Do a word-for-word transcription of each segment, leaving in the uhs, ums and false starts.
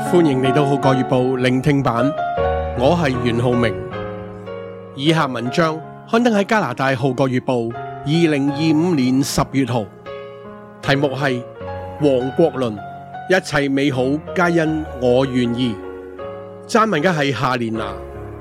歡迎嚟到《號角月報》聆聽版，我係袁浩明。以下文章刊登喺加拿大《號角月報》二零二五年十月號，題目係黃國倫，一切美好皆因我願意。撰文嘅係夏蓮娜。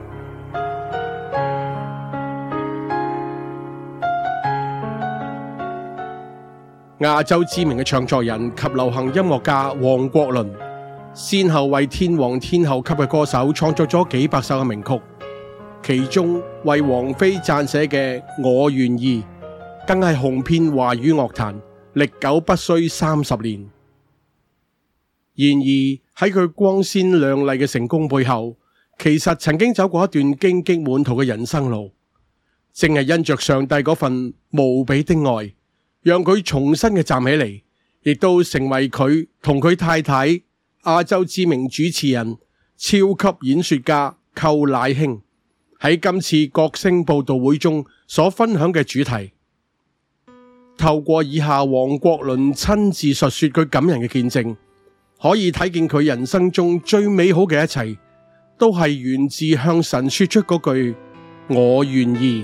亞洲知名嘅唱作人及流行音樂家黃國倫，先後為天王天后級嘅歌手創作咗幾百首嘅名曲，其中為王菲撰寫嘅《我願意》更係紅遍華語樂壇，歷久不衰三十年。然而喺佢光鮮亮麗嘅成功背後，其實曾經走過一段荊棘滿途嘅人生路，正係因着上帝嗰份無比的愛，讓佢重新嘅站起嚟，亦都成為佢同佢太太亞洲知名主持人、超級演說家寇乃馨喺今次國聲報道會中所分享嘅主題。透過以下黃國倫親自述說佢感人嘅見證，可以睇見佢人生中最美好嘅一切，都係源自向神說出嗰句我願意。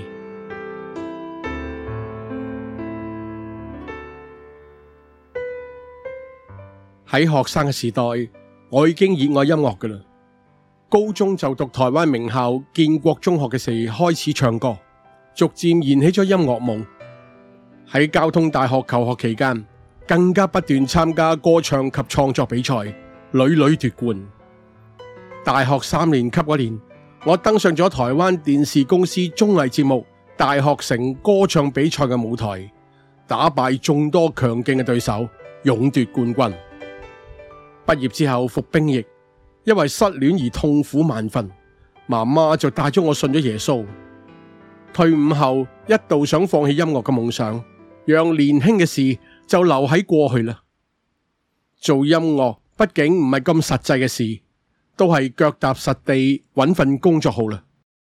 喺學生嘅時代，我已經熱愛音樂㗎喇。高中就讀台灣名校建國中學嘅時開始唱歌，逐漸燃起咗音樂夢。喺交通大學求學期間，更加不斷參加歌唱及創作比賽，屢屢奪冠。大學三年級嗰年，我登上咗台灣電視公司綜藝節目《大學城歌唱比賽》嘅舞台，打敗眾多強勁嘅對手，勇奪冠軍。畢業之後服兵役，因為失戀而痛苦萬分，媽媽就帶咗我信咗耶穌。退伍後一度想放棄音樂嘅夢想，讓年輕嘅事就留喺過去啦。做音樂畢竟唔係咁實際嘅事，都係腳踏實地搵份工作好啦。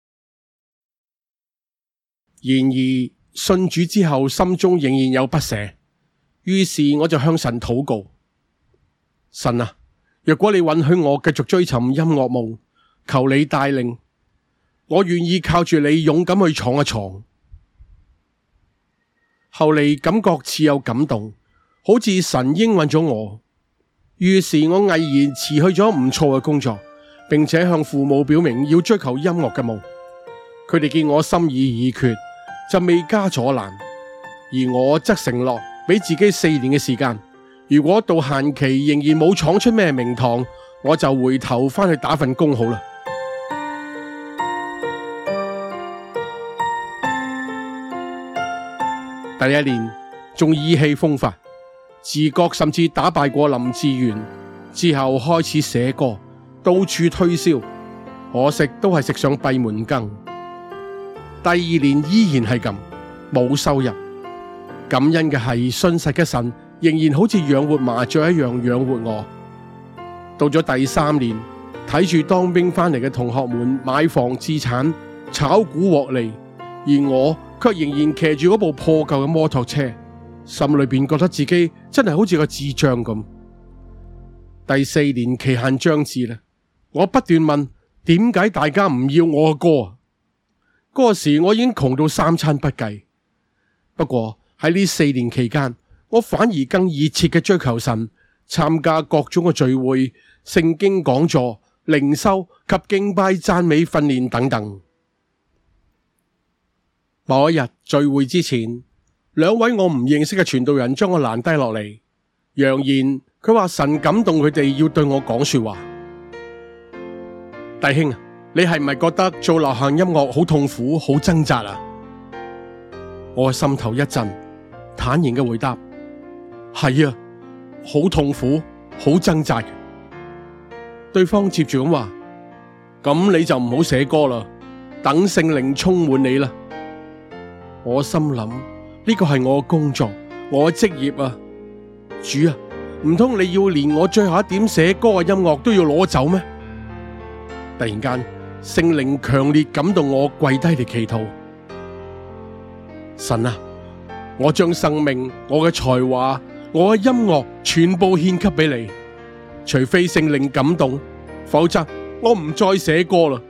然而信主之後，心中仍然有不捨，於是我就向神禱告。神啊，若果你允許我繼續追尋音樂夢，求你帶領，我願意靠住你勇敢去闖一闖。後嚟感覺似有感動，好似神應允咗我，於是我毅然辭去咗唔錯嘅工作，並且向父母表明要追求音樂嘅夢。佢哋見我心意已決，就未加阻攔，而我則承諾俾自己四年嘅時間。如果到限期仍然冇闖出咩名堂，我就回頭返去打份工好啦。第一年仲意氣風發，自覺甚至打敗過林志炫，之後開始寫歌，到處推銷，可惜都係食上閉門羹。第二年依然係咁，冇收入。感恩嘅係信實嘅神，仍然好似養活麻雀一樣養活我。到咗第三年，睇住當兵翻嚟嘅同學們買房置產、炒股獲利，而我卻仍然騎住嗰部破舊嘅摩托車，心裏邊覺得自己真係好似個智障咁。第四年期限將至啦，我不斷問點解大家唔要我嘅歌啊？嗰個時我已經窮到三餐不繼。不過喺呢四年期間，我反而更熱切嘅追求神，參加各種嘅聚會、聖經講座、靈修及敬拜讚美訓練等等。某一日聚會之前，兩位我唔認識嘅傳道人將我攔低落嚟，揚言佢話神感動佢哋要對我講說話。弟兄，你係咪覺得做流行音樂好痛苦、好掙扎啊？我心頭一震，坦然嘅回答：係啊，好痛苦，好掙扎。對方接住咁話：咁你就唔好寫歌啦，等聖靈充滿你啦。我心諗呢個係我嘅工作，我嘅職業啊，主啊，唔通你要連我最後一點寫歌嘅音樂都要攞走咩？突然間，聖靈強烈感動我，跪低嚟祈禱。神啊，我將生命、我嘅才華、我嘅音樂全部獻給俾你，除非聖靈感動， 否則我唔再寫歌啦。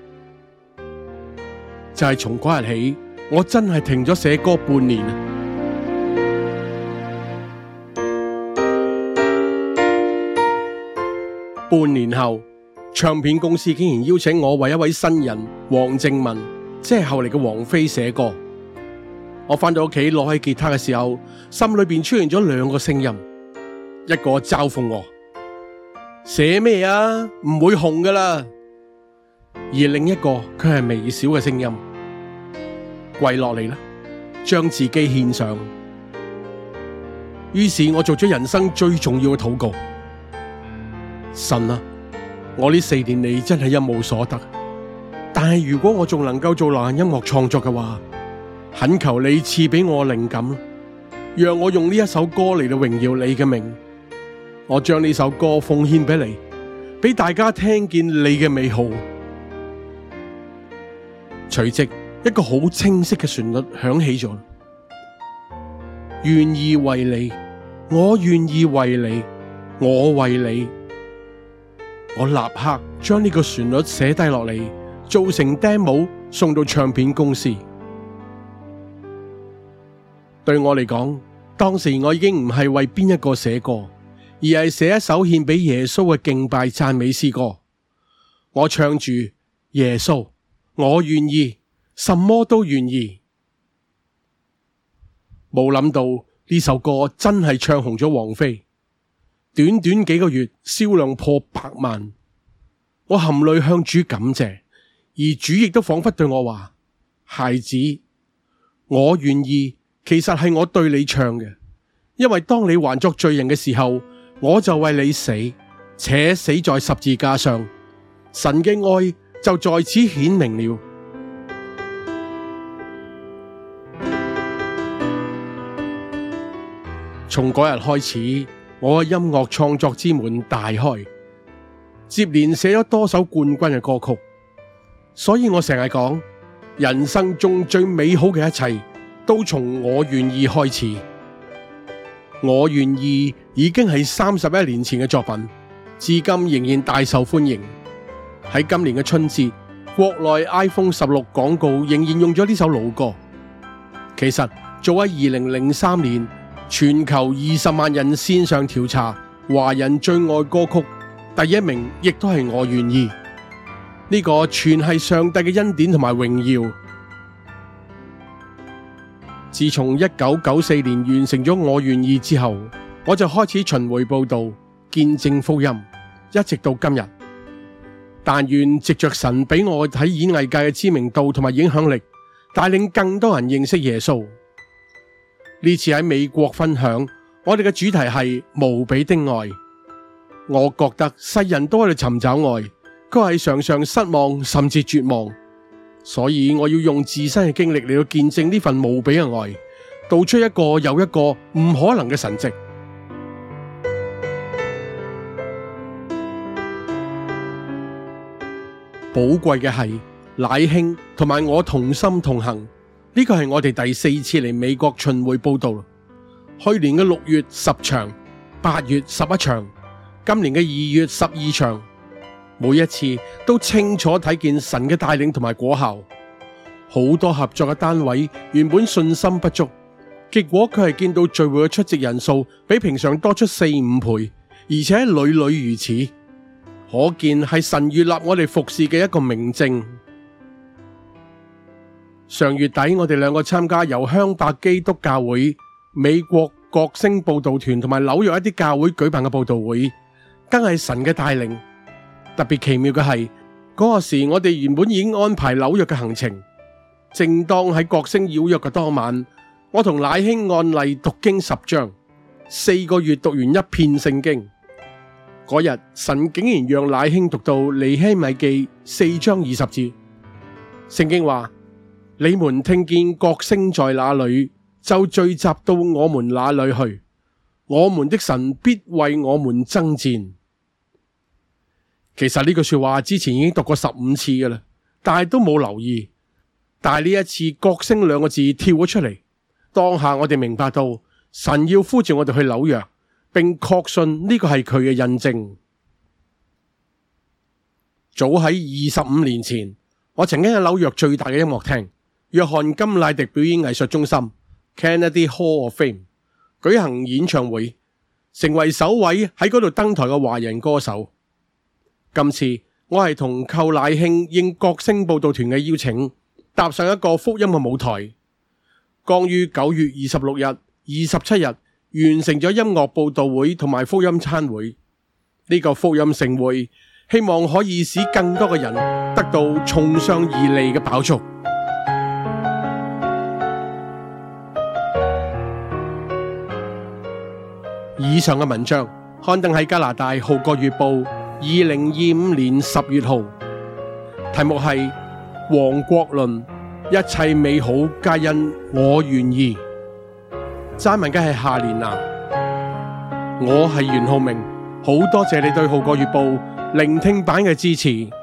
就係從嗰日起，我真係停咗寫歌半年。半年後，唱片公司竟然邀請我為一位新人黃靜雯，即係後嚟嘅王菲寫歌。我返到屋企攞起吉他嘅時候，心裏邊出現咗兩個聲音，一個嘲諷我寫咩啊，唔會紅噶啦，而另一個卻係微小嘅聲音，跪落嚟啦，將自己獻上。於是我做咗人生最重要嘅禱告：神啊，我呢四年嚟真係一無所得，但係如果我仲能夠做流行音樂創作嘅話，懇求你賜俾我靈感，讓我用呢一首歌嚟到榮耀你嘅名。我將呢首歌奉獻俾你，俾大家聽見你嘅美好。隨即一個好清晰嘅旋律響起咗，願意為你，我願意為你，我為你。我立刻將呢個旋律寫低落嚟，做成 demo 送到唱片公司。對我嚟講，當時我已經唔係為邊一個寫歌，而係寫一首獻俾耶穌嘅敬拜讚美詩歌。我唱住耶穌，我願意，什麼都願意。冇諗到呢首歌真係唱紅咗王菲，短短幾個月銷量破百萬。我含淚向主感謝，而主亦都仿佛對我話：孩子，我願意。其實係我對你唱嘅，因為當你還作罪人嘅時候，我就為你死，且死在十字架上，神嘅愛就在此顯明了。從嗰日開始，我嘅音樂創作之門大開，接連寫咗多首冠軍嘅歌曲，所以我成日講，人生中最美好嘅一切都從我願意開始。我願意已經係三十一年前嘅作品，至今仍然大受歡迎。喺今年嘅春節，國內 iPhone 十六廣告仍然用咗呢首老歌。其實早喺二零零三年，全球二十萬人線上調查華人最愛歌曲，第一名亦都係我願意。呢個全係上帝嘅恩典同埋榮耀。自從一九九四年完成咗我願意之後，我就開始巡迴報道、見證福音，一直到今日。但願藉着神俾我喺演藝界嘅知名度同埋影響力，帶領更多人認識耶穌。呢次喺美國分享，我哋嘅主題係無比的愛。我覺得世人都喺度尋找愛，佢係常常失望甚至絕望。所以我要用自身嘅經歷嚟到見證呢份無比嘅愛，道出一個又一個唔可能嘅神蹟。寶貴嘅係乃兄同埋我同心同行，呢個係我哋第四次嚟美國巡迴報道。去年嘅六月十場，八月十一場，今年嘅二月十二場。每一次都清楚睇見神嘅帶領同埋果效。好多合作嘅單位原本信心不足，結果佢係見到聚會嘅出席人數比平常多出四五倍，而且屢屢如此，可見係神悅納我哋服侍嘅一個明證。上月底我哋兩個參加由香柏基督教會、美國國星佈道團同埋紐約一啲教會舉辦嘅佈道會，更係神嘅帶領。特別奇妙嘅係，嗰個時我哋原本已經安排紐約嘅行程，正當喺國星邀約嘅當晚，我同乃兄按例讀經十章，四個月讀完一遍聖經。嗰日神竟然讓乃兄讀到尼希米記四章二十節，聖經話：你們聽見角聲在哪裏，就聚集到我們那裏去，我們的神必為我們爭戰。其實呢句說話之前已經讀過十五次㗎喇，但係都冇留意。但係呢一次角聲兩個字跳咗出嚟，當下我哋明白到神要呼召我哋去紐約，並確信呢個係佢嘅印證。 早喺二十五年前，我曾經喺紐約最大嘅音樂廳約翰甘迺迪表演藝術中心 Kennedy Hall of Fame 舉行演唱會，成為首位喺嗰度登台嘅華人歌手。今次我係同寇乃馨應國聲佈道團嘅邀請，踏上一個福音嘅舞台。剛於九月二十六日、二十七日完成咗音樂佈道會同埋福音餐會。呢、這個福音盛會，希望可以使更多嘅人得到從上而嚟嘅飽足。以上嘅文章刊登喺加拿大《號角月報》二零二五年十月號，題目係《王國論》，一切美好皆因我願意。撰文嘅係夏連娜，我係袁浩明，好多謝你對《號角月報》聆聽版嘅支持。